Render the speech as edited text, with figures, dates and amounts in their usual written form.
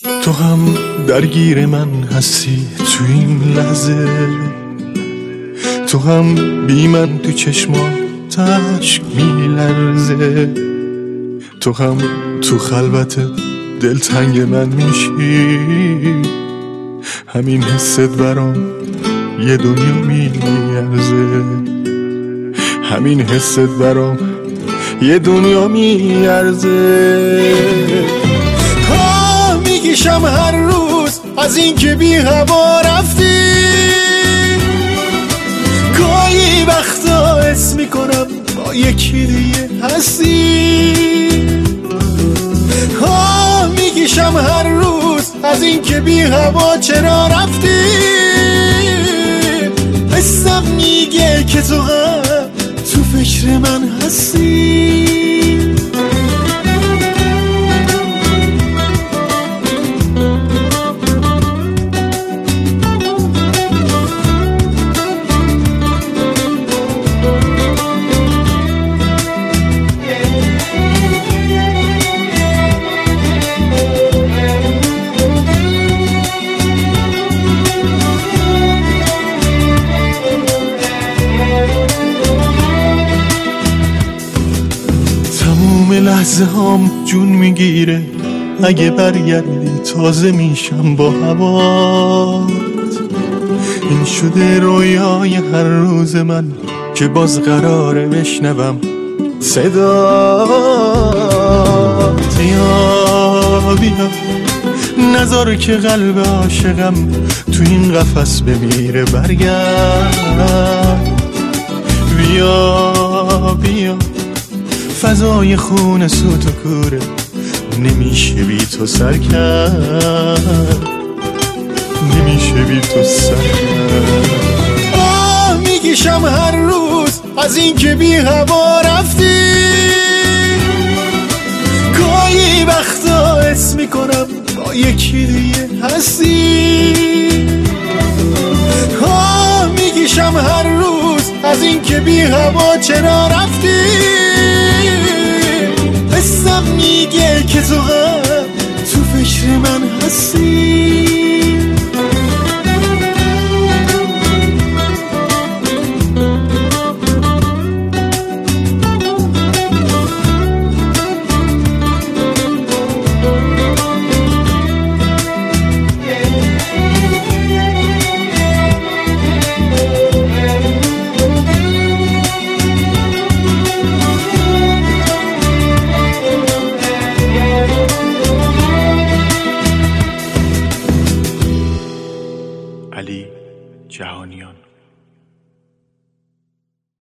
تو هم درگیر من هستی تو این لحظه، تو هم بی من تو چشمات اشک میلرزه، تو هم تو خلوت دلتنگ من میشی، همین حست برام یه دنیا میارزه، همین حست برام یه دنیا میارزه. میگیشم هر روز از این که بی هوا رفتی، گاهی وقتا حس میکنم با یکی دیگه هستی. میگیشم هر روز از این که بی هوا چرا رفتی، حسم میگه که تو هم تو فکر من هستی. لحظه هام جون میگیره، اگه برگردی تازه میشم با هوات. این شده رویای هر روز من که باز قراره بشنوم صدات. بیا بیا نذار که قلب عاشقم تو این قفس بمیره، برگرد. بیا بیا فضای خون سوت و کوره، نمیشه بی تو سر کرد، نمیشه بی تو سر کرد. میگیشم هر روز از این که بی هوا رفتی، گاهی وقتا حس میکنم با یکی دیگه هستی. میگیشم هر روز از این که بی هوا چرا رفتی، حسم میگه که تو هم تو فکر من هستی. علی جهانیان.